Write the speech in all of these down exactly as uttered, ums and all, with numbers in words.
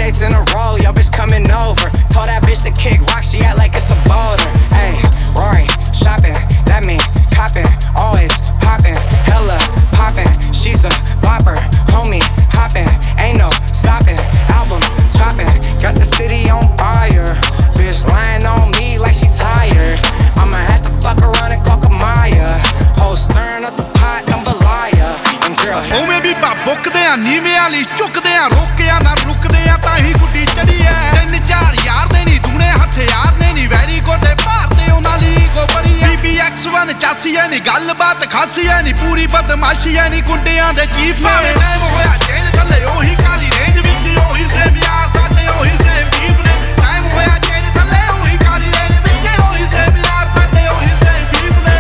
dates in a row, yo bitch coming over. Told that bitch to kick rock, she act like it's a boulder. Ayy, Rory, shopping, that mean copping, always popping, hella popping. She's a bopper, homie, hopping, ain't no stopping. Album dropping, got the city on fire. Bitch lying on me like she tired. I'ma have to fuck around and call Kamaya. Ho stirring up the pot, I'm a liar. And girl, ਉਵੇਂ ਵੀ ਬੁੱਕਦੇ ਆ ਨੀਵੇਂ ਵਾਲੀ ਚੁੱਕਦੇ ਆ ਰੋਕਿਆ ਨਾ ਰੁਕਦੇ ਆ ਤਾਂ ਹੀ ਗੁੱਡੀ ਚੜੀ ਐ ਤਿੰਨ ਚਾਰ ਯਾਰ ਨੇ ਨੀ ਦੂਣੇ ਹਥਿਆਰ ਨੇ ਨੀ ਵੈਰੀ ਗੋਡੇ ਭਾਰਤੇ ਉਹਨਾਂ ਲਈ ਕੋ ਬੜੀ ਐ ਬੀ ਐਕਸ ਵਨ ਚਾਸੀ ਐ ਨੀ ਗੱਲਬਾਤ ਖਾਸੀ ਐ ਨੀ ਪੂਰੀ ਬਦਮਾਸ਼ੀ ਐ ਨੀ ਗੁੰਡਿਆਂ ਦੇ ਚੀਫ ਐ ਟਾਈਮ ਹੋਇਆ ਚੇਂਜ ਥੱਲੇ ਉਹੀ ਕਾਲੀ ਰੇਂਜ ਵਿੱਚ ਉਹੀ ਸੇਮ ਯਾਰ ਸਾਡੇ ਉਹੀ ਸੇਮ ਚੀਫ ਨੇ ਟਾਈਮ ਹੋਇਆ ਚੇਂਜ ਥੱਲੇ ਉਹੀ ਕਾਲੀ ਰੇਂਜ ਵਿੱਚ ਉਹੀ ਸੇਮ ਯਾਰ ਸਾਡੇ ਉਹੀ ਸੇਮ ਚੀਫ ਨੇ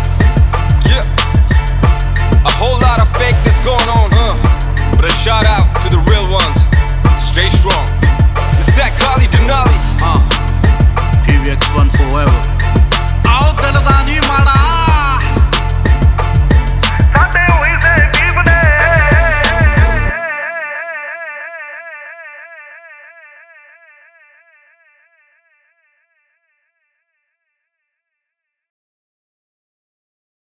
Yeah, a whole lot of fakeness going on, huh? But a shout out